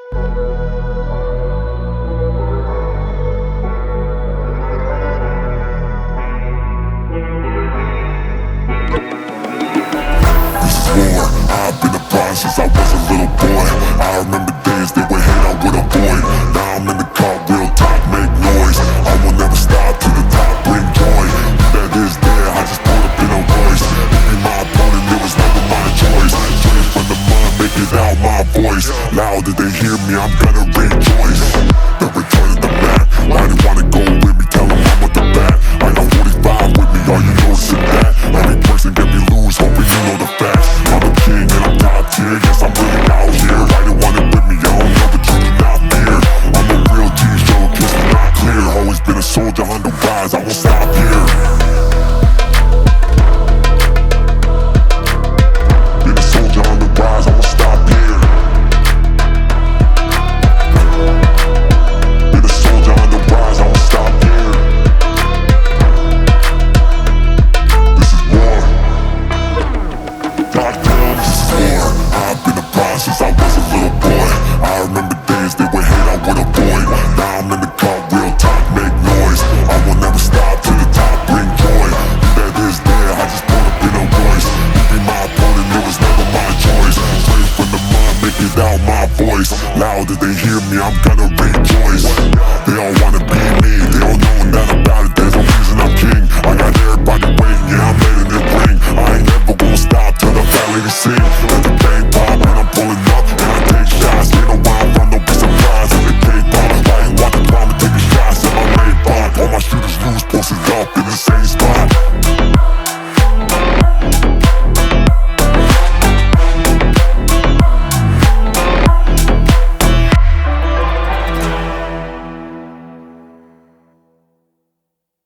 War. I've been a grind since I was a little boy. I remember days they would hate I would avoid. Now I'm in the car, real talk, make noise. I will never stop to the top, bring joy. That is there, I just pulled up in a Royce. Be my opponent, it was never my choice. Straight from the mud, make it out my voice. Loud that they hear me, I'm gonna rejoice. The return of the Mac. Why they wanna go with me? Tell them I'm with the bat. I got 45 with me, are you noticing that? Every person get me loose, hoping you know the facts. I'm a king and I'm top tier, yes I'm really out here. Why they wanna whip me, I don't know, but you do not fear. I'm a real G, show kiss me not clear. Always been a soldier on the rise, I won't stop here. Been a soldier on the rise, I won't stop here. Been a soldier on the rise, I won't stop here. This is war. Goddamn, this is war. I've been a grind since I was a little boy. I remember days they would hate I would avoid. Now I'm in the car, real talk, make noise. I will never stop to the top, bring joy. That is there, I just pulled up in a Royce. You be my opponent, it was never my choice. Straight from the mud, make it out my voice. Loud that they hear me, I'm gonna rejoice. They all wanna be me, they all know that I'm about it. There's a reason I'm king. I got